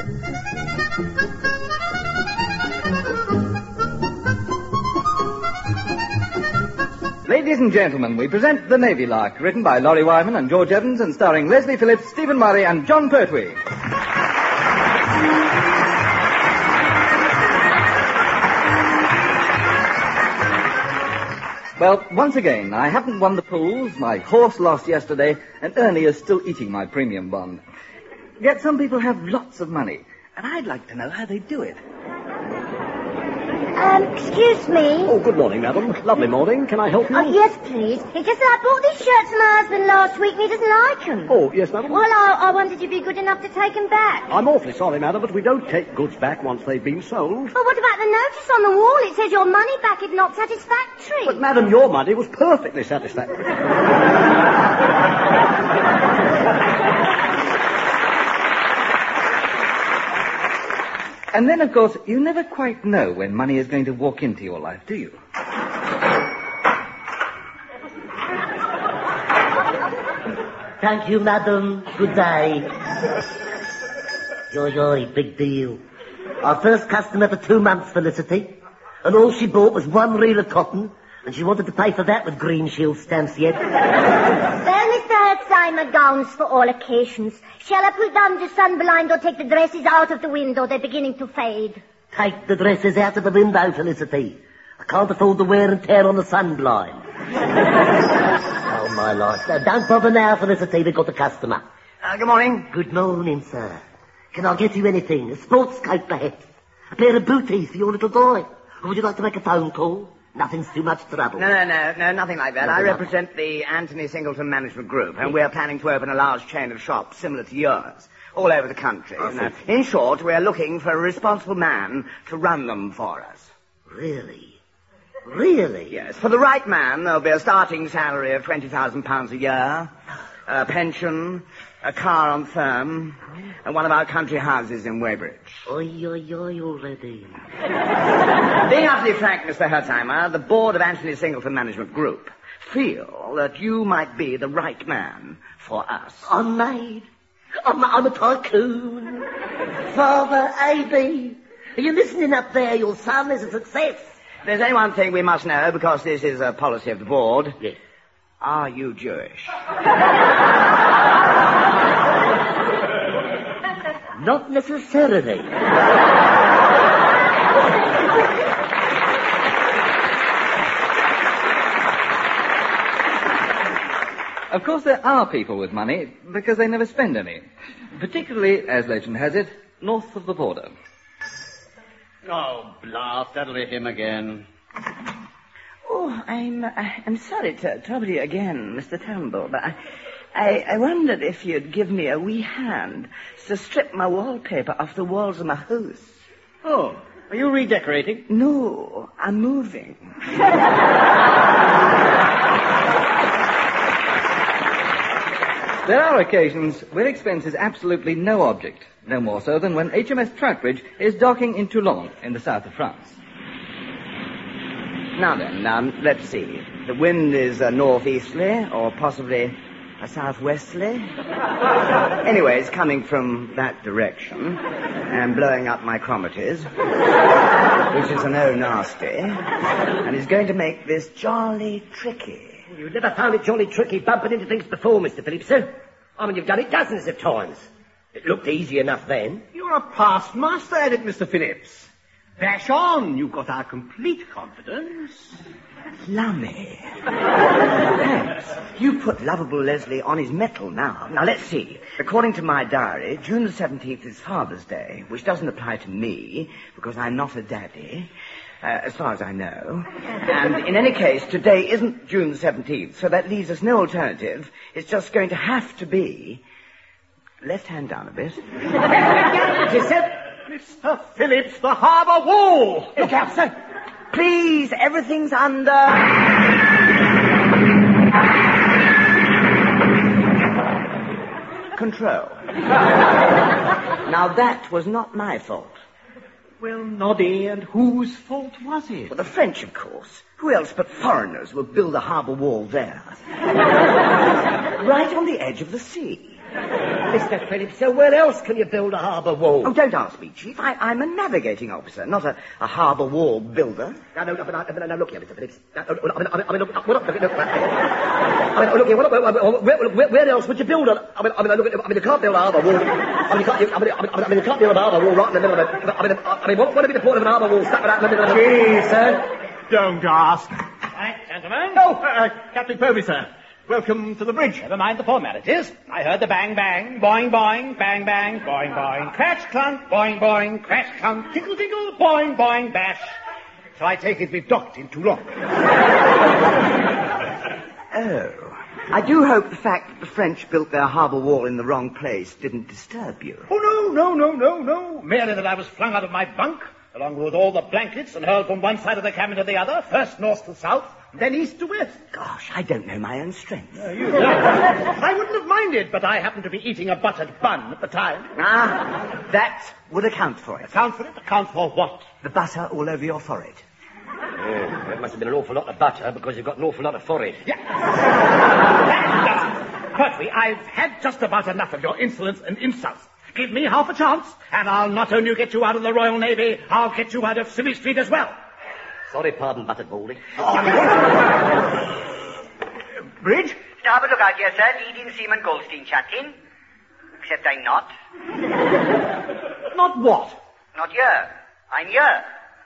Ladies and gentlemen, we present The Navy Lark, written by Laurie Wyman and George Evans and starring Leslie Phillips, Stephen Murray and John Pertwee. Well, once again, I haven't won the pools, my horse lost yesterday, and Ernie is still eating my premium bond. Yet some people have lots of money, and I'd like to know how they do it. Excuse me. Oh, good morning, madam. Lovely morning. Can I help you? Oh, yes, please. It's just that I bought these shirts for my husband last week and he doesn't like them. Oh, yes, madam. Well, I wondered if you'd be good enough to take them back. I'm awfully sorry, madam, but we don't take goods back once they've been sold. But what about the notice on the wall? It says your money back if not satisfactory. But, madam, your money was perfectly satisfactory. And then, of course, you never quite know when money is going to walk into your life, do you? Thank you, madam. Good day. Yo, big deal. Our first customer for 2 months, Felicity. And all she bought was 1 reel of cotton, and she wanted to pay for that with Green Shield stamps yet. Well, Mr. Hertzheimer, gowns for all occasions. Shall I pull down the sunblind or take the dresses out of the window? They're beginning to fade. Take the dresses out of the window, Felicity. I can't afford the wear and tear on the sunblind. Oh, my life. Now, don't bother now, Felicity. We've got a customer. Good morning. Good morning, sir. Can I get you anything? A sports coat, perhaps? A pair of booties for your little boy? Or would you like to make a phone call? Nothing's too much trouble. No, nothing like that. I represent the Anthony Singleton Management Group, and we're planning to open a large chain of shops similar to yours, all over the country. In short, we're looking for a responsible man to run them for us. Really? Really? Yes. For the right man, there'll be a starting salary of £20,000 a year, a pension, a car on firm, and one of our country houses in Weybridge. Oi, already. Being utterly frank, Mr. Hertzheimer, the board of Anthony Singleton Management Group feel that you might be the right man for us. I'm made. I'm a tycoon. Father, A.B. Are you listening up there? Your son is a success. There's only one thing we must know, because this is a policy of the board. Yes. Are you Jewish? Not necessarily. Of course, there are people with money because they never spend any. Particularly, as legend has it, north of the border. Oh, blast. That'll be him again. Oh, I'm sorry to trouble you again, Mr. Turnbull, but I wondered if you'd give me a wee hand to strip my wallpaper off the walls of my house. Oh, are you redecorating? No, I'm moving. There are occasions where expense is absolutely no object, no more so than when HMS Troutbridge is docking in Toulon in the south of France. Now then, let's see. The wind is northeasterly, or possibly a southwesterly. Anyway, it's coming from that direction and blowing up my chromators, which is an oh nasty, and is going to make this jolly tricky. You've never found it jolly tricky bumping into things before, Mr. Phillips, sir. I mean, you've done it dozens of times. It looked easy enough then. You're a past master at it, Mr. Phillips. Dash on. You've got our complete confidence. Lummy. Thanks. You put lovable Leslie on his mettle now. Now, let's see. According to my diary, June the 17th is Father's Day, which doesn't apply to me, because I'm not a daddy, as far as I know. And in any case, today isn't June the 17th, so that leaves us no alternative. It's just going to have to be... Left hand down a bit. Mr. Phillips, the harbour wall. Look out, sir. Please, everything's under... control. Now, that was not my fault. Well, Noddy, and whose fault was it? Well, the French, of course. Who else but foreigners will build a harbour wall there? Right on the edge of the sea. Mr. Phillips, so where else can you build a harbour wall? Oh, don't ask me, Chief. I'm a navigating officer, not a harbour wall builder. No, look here, Mr. Phillips. Look here, where else would you build a... you can't build a harbour wall. You can't build a harbour wall right in the middle of it. What would be the point of an harbour wall stuck right in the middle of it? Gee, sir, don't ask. Right, gentlemen. Oh, Captain Povey, sir. Welcome to the bridge. Never mind the formalities. I heard the bang, bang, boing, boing, bang, bang, boing, boing, crash, clunk, boing, boing, crash, clunk, tinkle, tinkle, boing, boing, bash. So I take it we've docked in too long. Oh. I do hope the fact that the French built their harbour wall in the wrong place didn't disturb you. Oh, no. Merely that I was flung out of my bunk, along with all the blankets, and hurled from one side of the cabin to the other, first north to south, then east to west. Gosh, I don't know my own strength. I wouldn't have minded, but I happened to be eating a buttered bun at the time. Ah, that would account for it. Account for it? Account for what? The butter all over your forehead. Oh, that must have been an awful lot of butter because you've got an awful lot of forehead. Yeah. Pertwee, I've had just about enough of your insolence and insults. Give me half a chance, and I'll not only get you out of the Royal Navy, I'll get you out of Civil Street as well. Sorry, pardon, buttered baldy. Bridge? Starboard look out here, sir. Leading Seaman Goldstein, Captain. Except I'm not. Not what? Not here. I'm here.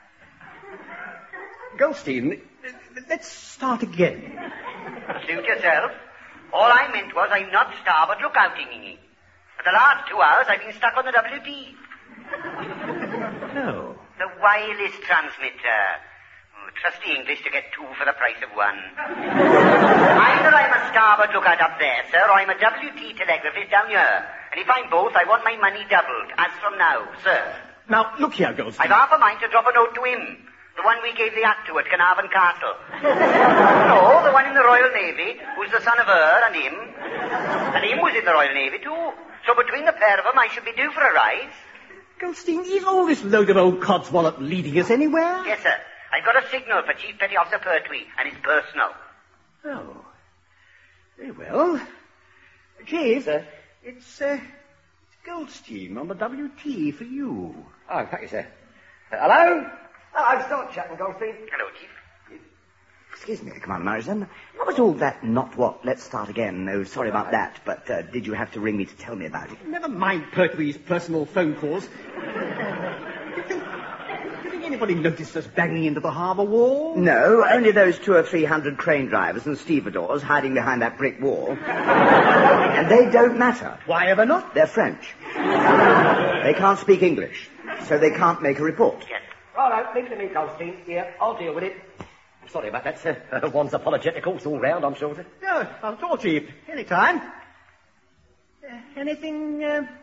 Goldstein, let's start again. Suit yourself. All I meant was I'm not starboard lookouting. For the last 2 hours I've been stuck on the WT. No. The wireless transmitter. Oh, trust the English to get 2 for the price of 1. Either I'm a starboard lookout up there, sir, or I'm a WT telegraphist down here. And if I'm both, I want my money doubled, as from now, sir. Now, look here, Goldstein. I've half a mind to drop a note to him. The one we gave the act to at Carnarvon Castle. No, the one in the Royal Navy, who's the son of her and him. And him was in the Royal Navy, too. So between the pair of them, I should be due for a rise. Goldstein, is all this load of old codswallop leading us anywhere? Yes, sir. I've got a signal for Chief Petty Officer Pertwee, and it's personal. Oh. Very well. Chief, it's Goldstein on the WT for you. Oh, thank you, sir. Hello? Hello, stop chatting, Goldstein. Hello, Chief. Excuse me, Commander Morrison. What was all that not what? Let's start again. No, sorry about that. But did you have to ring me to tell me about it? Never mind Pertwee's personal phone calls. Do you think anybody noticed us banging into the harbour wall? No, only those 200 or 300 crane drivers and stevedores hiding behind that brick wall. And they don't matter. Why ever not? They're French. They can't speak English, so they can't make a report. Yes. Righto, leave it to me, Goldstein. Yeah, I'll deal with it. Sorry about that, sir. One's apologeticals all round, I'm sure, sir. No, not at all, Chief. Any time. Anything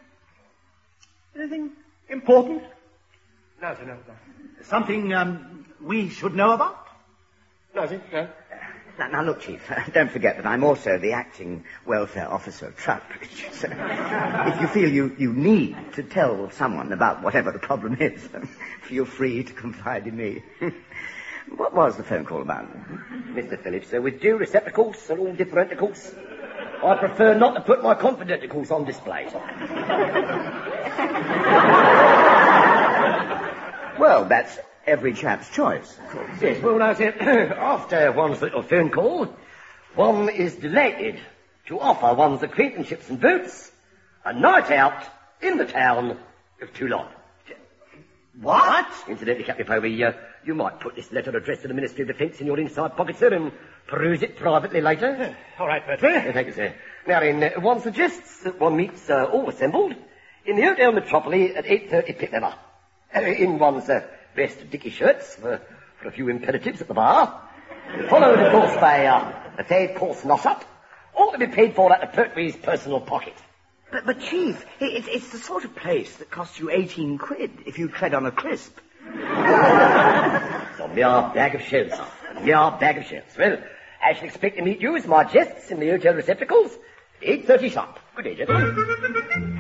important? No, sir, no. Something, we should know about? No, sir, no. Now, look, Chief, don't forget that I'm also the acting welfare officer of Troutbridge. So if you feel you need to tell someone about whatever the problem is, feel free to confide in me. What was the phone call about? Mr. Phillips, sir, with due receptacles and all differenticals, I prefer not to put my confidenticals on display, sir. Well, that's every chap's choice, of course. Yes, well, now, sir, after one's little phone call, one is delighted to offer one's acquaintanceships and boots a night out in the town of Toulon. What? Incidentally, Captain Povey, you might put this letter addressed to the Ministry of Defence in your inside pocket, sir, and peruse it privately later. All right, Pertwee. Thank you, sir. Now, then, one suggests that one meets all assembled in the Hotel Metropole at 8:30 p.m. In one's best dicky shirts for a few imperatives at the bar. Followed, of course, by a third-course knock-up, all to be paid for out of Pertwee's personal pocket. But Chief, it's the sort of place that costs you 18 quid if you tread on a crisp. It's a mere bag of shells, sir. A mere bag of shells. Well, I shall expect to meet you as my guests in the hotel receptacles at 8:30 sharp. Good day, gentlemen.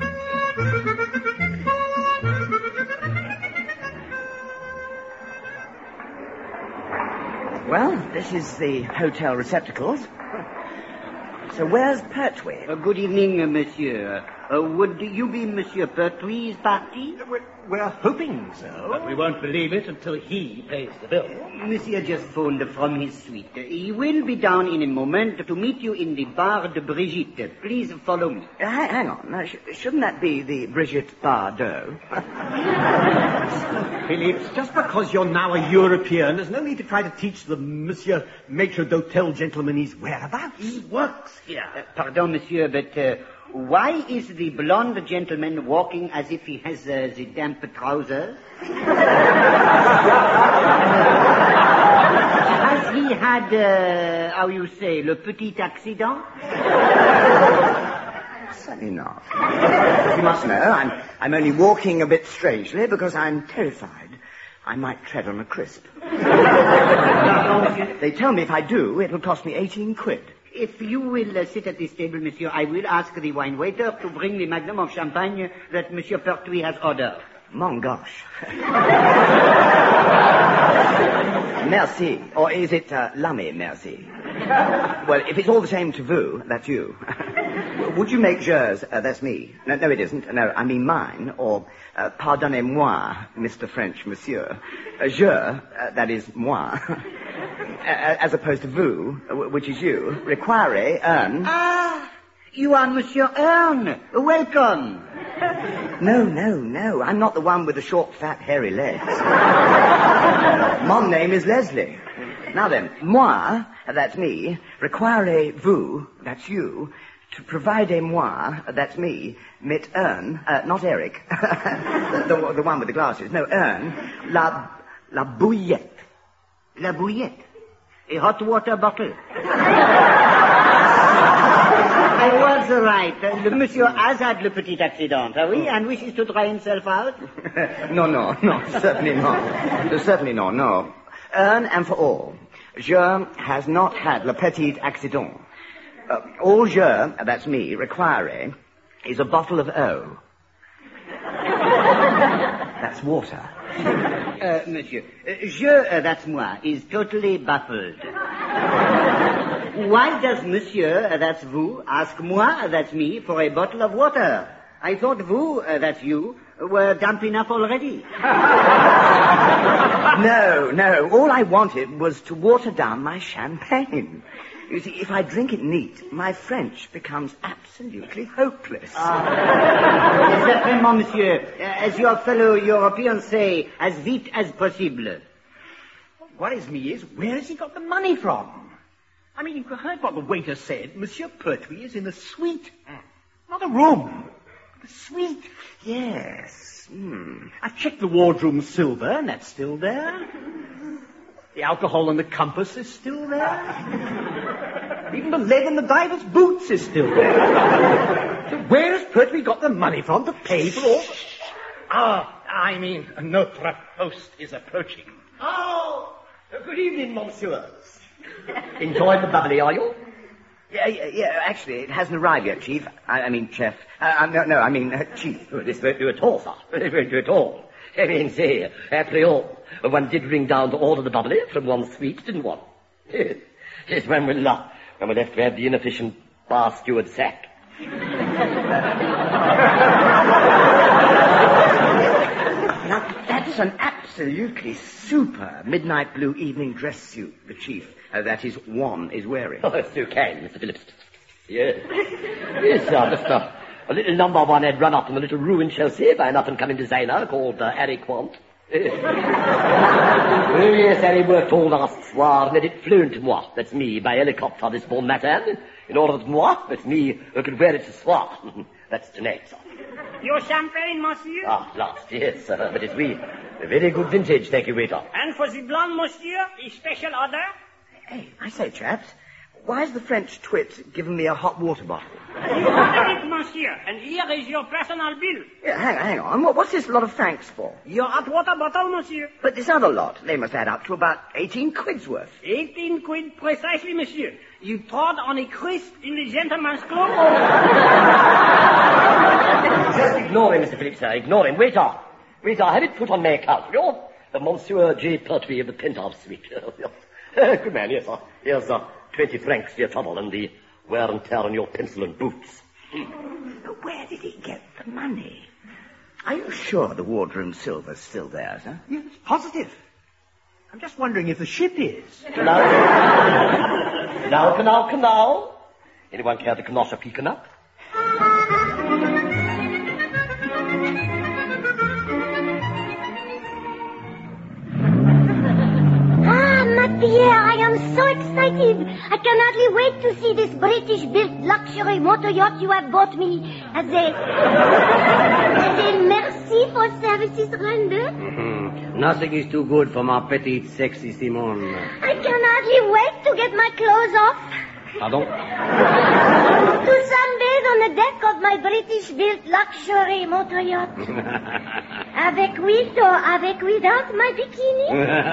Well, this is the hotel receptacles. So where's Pertwee? Good evening, monsieur. Would you be Monsieur Pertwee's party? We're hoping so. But we won't believe it until he pays the bill. Monsieur just phoned from his suite. He will be down in a moment to meet you in the Bar de Brigitte. Please follow me. Hang on. Now, shouldn't that be the Brigitte Bardot? Phillips, just because you're now a European, there's no need to try to teach the Monsieur Maitre d'Hotel gentleman his whereabouts. He works here. Pardon, monsieur, but why is the blonde gentleman walking as if he has the damp trousers? Has he had, how you say, le petit accident? Certainly not. You must know, I'm only walking a bit strangely because I'm terrified. I might tread on a crisp. They tell me if I do, it'll cost me 18 quid. If you will sit at this table, monsieur, I will ask the wine waiter to bring the magnum of champagne that Monsieur Pertwee has ordered. Mon gosh. Merci. Or is it l'ami merci? Well, if it's all the same to vous, that's you. Would you make yours, that's me? No, it isn't. No, I mean mine. Or, pardonnez-moi, Mr. French monsieur. Je, that is moi. As opposed to vous, which is you. Require, earn. Ah, you are Monsieur Earn. Welcome. No. I'm not the one with the short, fat, hairy legs. Mon name is Leslie. Now then, moi, that's me. Require vous, that's you. To provide moi, that's me. Mit Earn, not Eric. the one with the glasses. No, Earn. La bouillette. La bouillette. A hot water bottle. I was right. The monsieur has had le petit accident, oui, and wishes to dry himself out? No, certainly not. Certainly not, no. Earn and for all. Je has not had le petit accident. All je, that's me, require, is a bottle of eau. That's water. Monsieur, je, that's moi, is totally baffled. Why does monsieur, that's vous, ask moi, that's me, for a bottle of water? I thought vous, that's you, were damp enough already. No. All I wanted was to water down my champagne. You see, if I drink it neat, my French becomes absolutely hopeless. Exactly, monsieur. As your fellow Europeans say, as vite as possible. What worries me is, where has he got the money from? I mean, you heard what the waiter said. Monsieur Pertwee is in a suite. Not a room. A suite. Yes. I've checked the wardroom silver, and that's still there. The alcohol and the compass is still there. Even the lead in the diver's boots is still there. So where has Pertwee got the money from to pay for all... I mean, notre host is approaching. Oh, good evening, monsieurs. Enjoying the bubbly, are you? Yeah, actually, it hasn't arrived yet, Chief. I mean, Chef. Chief. Oh, this won't do at all, sir. It won't do at all. I mean, say, after all, one did ring down to order the bubbly from one suite, didn't one? Yes, when we left to have the inefficient bar steward sacked. Now, that's an absolutely super midnight blue evening dress suit the Chief, that is, one is wearing. Oh, so kind, Mr. Phillips. Yes. Yes, sir, just a little number one had run up in a little rue in Chelsea by an up-and-coming designer called Harry Quant. Oh, yes, Harry worked all last soir and had it flown to moi, that's me, by helicopter this bon matin, in order that moi, that's me, who could wear it ce soir. That's tonight, sir. Your champagne, monsieur? At last, yes, but it's we. A very good vintage, thank you, waiter. And for the blonde, monsieur, a special order? Hey, I say, chaps, why has the French twit given me a hot water bottle? You ordered it, monsieur, and here is your personal bill. Yeah, hang on. What's this lot of francs for? Your hot water bottle, monsieur. But this other lot, they must add up to about 18 quid's worth. 18 quid precisely, monsieur. You trod on a crisp in the gentleman's club. Just ignore him, Mr. Phillips, sir. Ignore him. Waiter, have it put on my account. You're the Monsieur J. Pertwee of the penthouse suite. Good man, yes, sir. Here's 20 francs for your trouble and the wear and tear on your pencil and boots. But where did he get the money? Are you sure the wardroom silver's still there, sir? Yes, positive. I'm just wondering if the ship is. Canal. Anyone care to knock a pecan up? Pierre, I am so excited. I can hardly wait to see this British-built luxury motor yacht you have bought me as a merci for services rendered. Mm-hmm. Nothing is too good for my petite, sexy Simone. I can hardly wait to get my clothes off. Pardon? To sunbathe on the deck of my British-built luxury motor yacht. Avec with or avec without my bikini?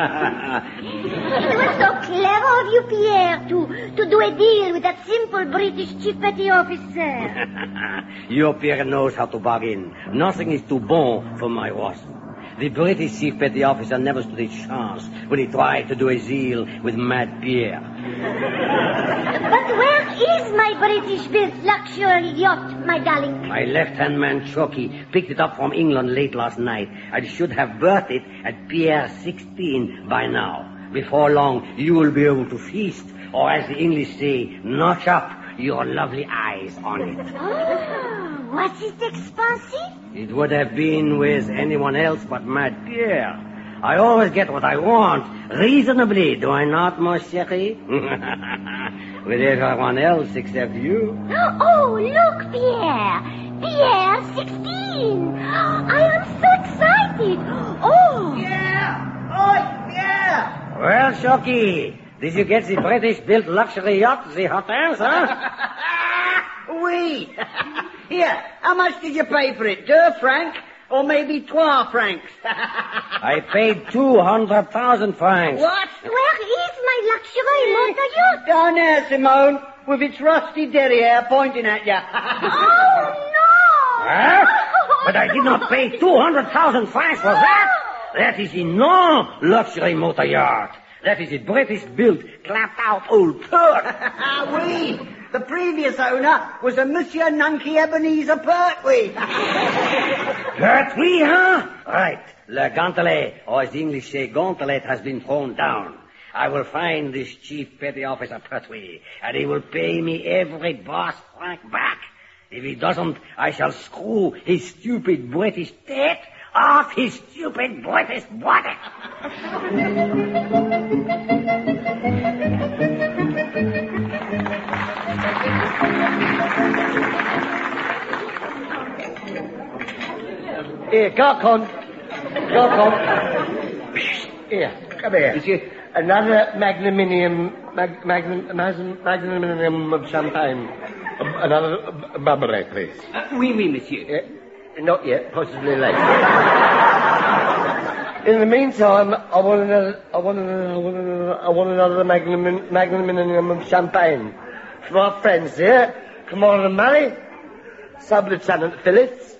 It was so clever of you, Pierre, to do a deal with that simple British chief petty officer. Your Pierre knows how to bargain. Nothing is too bon for my Ross. The British chief petty officer never stood a chance when he tried to do a deal with Mad Pierre. But where is my British-built luxury yacht, my darling? My left-hand man, Chucky, picked it up from England late last night. I should have berthed it at Pier 16 by now. Before long, you will be able to feast, or as the English say, notch up your lovely eyes on it. Oh, was it expensive? It would have been with anyone else but Mad Pierre. I always get what I want, reasonably, do I not, mon chéri? With everyone else except you. Oh, look, Pierre. Pierre 16. I am so excited. Oh. Pierre! Oh, Pierre! Well, Chucky, did you get the British-built luxury yacht, the hot air, huh? Oui. Here, how much did you pay for it? 2 francs? Or maybe 3 francs? I paid 200,000 francs. What? Where is my luxury motor yacht? Down there, Simone, with its rusty derriere pointing at you. Oh, no! Huh? But I did not pay 200,000 francs for that. That is the non-luxury motor yacht. That is a British-built, clapped-out old turd. Oui. The previous owner was a Monsieur Nunky Ebenezer Pertwee. Pertwee, huh? Right. Le gantelet, or as the English say, gauntlet, has been thrown down. I will find this chief petty officer Pertwee, and he will pay me every brass franc back. If he doesn't, I shall screw his stupid British tit off his stupid British body. Here, Garcon. Here, come here. Monsieur. Another magnum of champagne. Another Barbaret, please. Oui, monsieur. Not yet, possibly later. In the meantime, I want another magnum of champagne. For our friends here, Commander Murray, Sub-Lieutenant Phillips,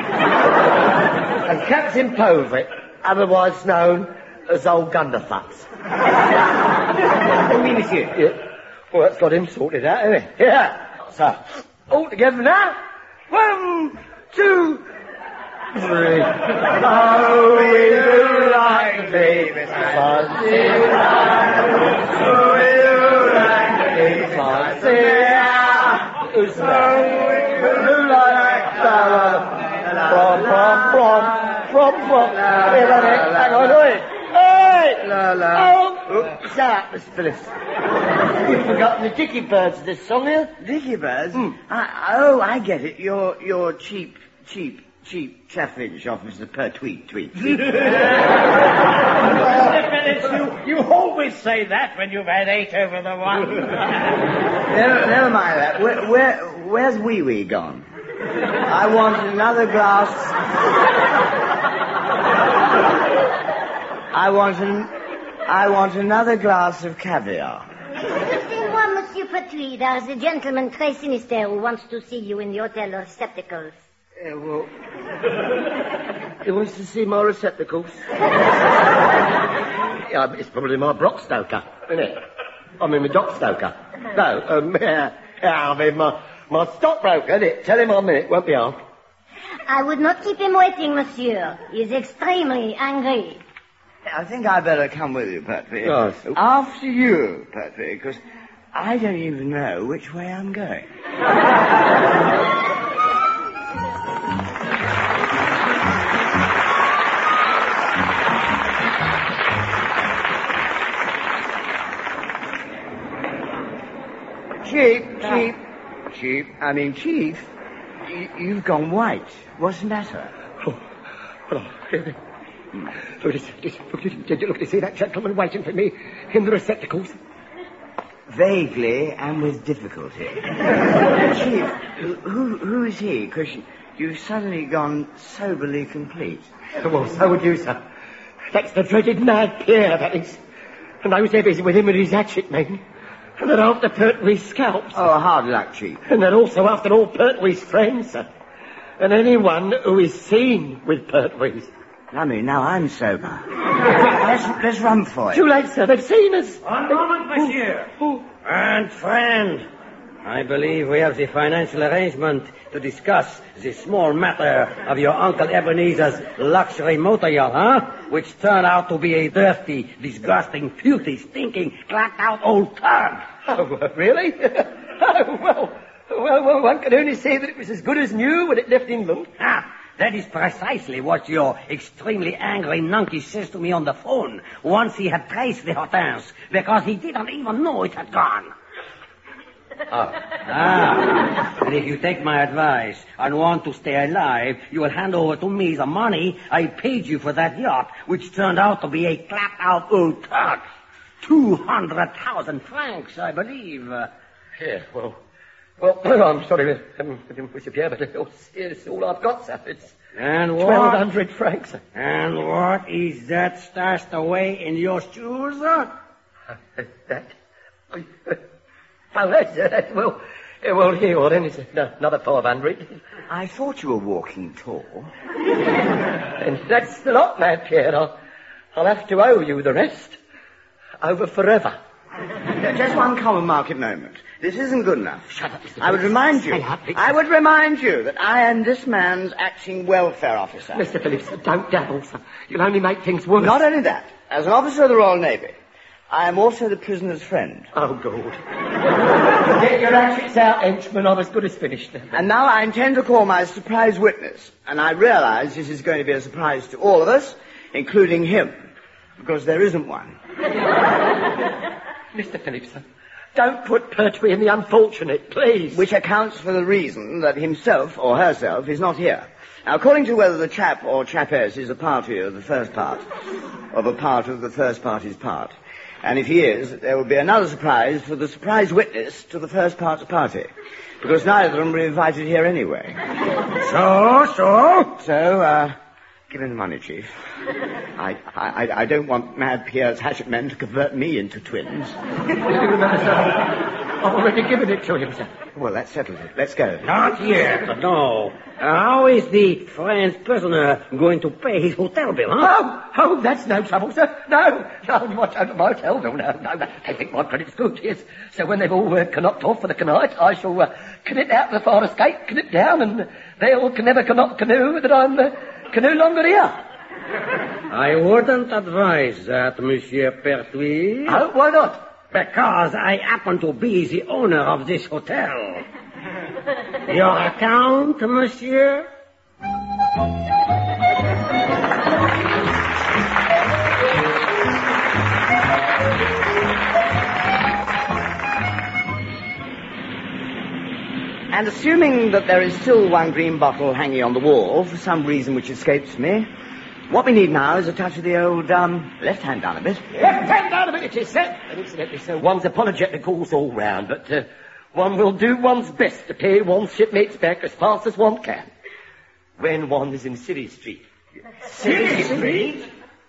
and Captain Poverick, otherwise known as Old Gunderfuts. Oui, monsieur. Yeah. Well, that's got him sorted out, isn't it? Yeah. So, all together now. 1, 2, 3. Oh, we do like to be Mr. Fuzzy. Oh, we do like to be Fuzzy. Who's that? We do like From. Hang on, wait. Hey! Oh, shut up, Mr. Phillips. You've forgotten the Dicky Birds of this song here. Dicky Birds? I get it. You're cheap chaffinch off Mr. Pertwee. Mr. Phillips, you always say that when you've had 8 over the 1. Never mind that. Where's Wee Wee gone? I want another glass. I want another glass of caviar. Excusez-moi, Monsieur Pertwee. There's a gentleman très sinister who wants to see you in the hotel receptacles. Well, he wants to see my receptacles. Yeah, it's probably my Brock Stoker, isn't it? I mean, my Dock Stoker. No, I'll be my stockbroker. Tell him I'm in it. Won't be long. I would not keep him waiting, monsieur. He is extremely angry. I think I'd better come with you, Pertwee. Yes. After you, Pertwee, because I don't even know which way I'm going. Chief, you've gone white. What's the matter? Look, did you see that gentleman waiting for me in the receptacles? Vaguely and with difficulty. Chief, who is he? Because you've suddenly gone soberly complete. Well, so would you, sir. That's the dreaded Mad Pierre, that is. And I was there busy with him and his hatchet men. And they're after Pertwee's scalps. Oh, hard luck, Chief. And they're also after all Pertwee's friends, sir. And anyone who is seen with Pertwee's. Lummy, now I'm sober. let's run for it. Too late, sir. They've seen us. One moment, monsieur. And friend, I believe we have the financial arrangement to discuss the small matter of your Uncle Ebenezer's luxury motor yacht, huh? Which turned out to be a dirty, disgusting, filthy, stinking, clacked-out old turd. Oh, really? Well, one can only say that it was as good as new when it left England. That is precisely what your extremely angry nunky says to me on the phone once he had traced the hotels, because he didn't even know it had gone. And if you take my advice and want to stay alive, you will hand over to me the money I paid you for that yacht, which turned out to be a clapped-out old turd. 200,000 francs, I believe. Yeah, well, I'm sorry, Monsieur Pierre, but it's all I've got, sir. It's and what? 1,200 francs, sir. And what is that stashed away in your shoes? That? Well, here, then it's another 500. I thought you were walking tall. And that's the lot, Mad Pierre. I'll have to owe you the rest. Over forever. Just one common market moment. This isn't good enough. Shut up, Mr. I would remind you that I am this man's acting welfare officer. Mr. Phillips, don't dabble, sir. You'll only make things worse. Not only that, as an officer of the Royal Navy, I am also the prisoner's friend. Oh, good. Get your hatchets out, henchman. I'm as good as finished. And now I intend to call my surprise witness. And I realize this is going to be a surprise to all of us, including him. Because there isn't one. Mr. Phillips, sir, don't put Pertwee in the unfortunate, please. Which accounts for the reason that himself or herself is not here. Now, according to whether the chap or chapess is a party of the first part, of a part of the first party's part. And if he is, there will be another surprise for the surprise witness to the first part's party. Because neither of them were invited here anyway. So, give him the money, Chief. I don't want Mad Pierre's hatchet men to convert me into twins. I've already given it to him, sir. Well, that settles it. Let's go. Not yet, no. How is the French prisoner going to pay his hotel bill, huh? Oh, that's no trouble, sir. No, what hotel bill? No. They think my credit's good, yes. So when they've all knocked off for the night, I shall connect out to the farthest gate, connect down, and they'll never canoe that I'm no longer here. I wouldn't advise that, Monsieur Pertwee. Oh, why not? Because I happen to be the owner of this hotel. Your account, monsieur? And assuming that there is still one green bottle hanging on the wall, for some reason which escapes me, what we need now is a touch of the old, left hand down a bit. Left hand down a bit, it is, sir. And incidentally, sir, one's apologeticals all round, but one will do one's best to pay one's shipmates back as fast as one can. When one is in City Street. City Street?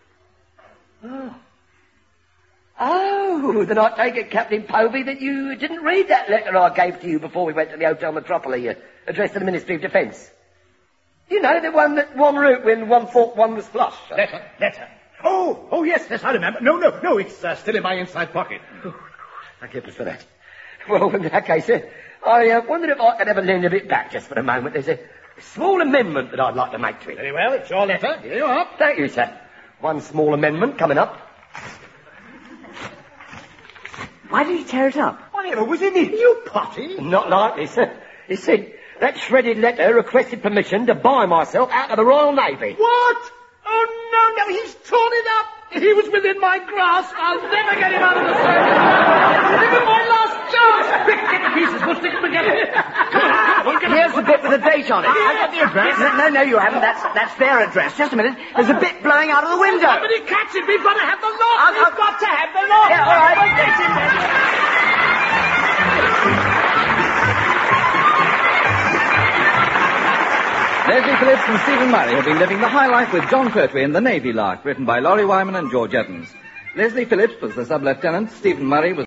Oh, then I take it, Captain Povey, that you didn't read that letter I gave to you before we went to the Hotel Metropole, addressed to the Ministry of Defence. You know, the one that one wrote when one thought one was flush. Letter. Oh, yes, I remember. No, it's still in my inside pocket. Thank goodness for that. Well, in that case, I wondered if I could ever lend a bit back just for a moment. There's a small amendment that I'd like to make to it. Very well, it's your letter. Here you are. Thank you, sir. One small amendment coming up. Why did he tear it up? Whatever was in it? You potty. Not like this, sir. He said that shredded letter requested permission to buy myself out of the Royal Navy. What? Oh, no, he's torn it up. He was within my grasp. I'll never get him out of the service. This is my last chance. Quick, get the pieces. We'll stick them together. Here's the bit with the date on it. I got the address. No, you haven't. That's their address. Just a minute. There's a bit blowing out of the window. Somebody catch it. We've got to have the lot. We've got to have the lot. Yeah, all right. Get in there. Leslie Phillips and Stephen Murray have been living the high life with John Pertwee in The Navy Lark, written by Laurie Wyman and George Evans. Leslie Phillips was the sub-lieutenant, Stephen Murray was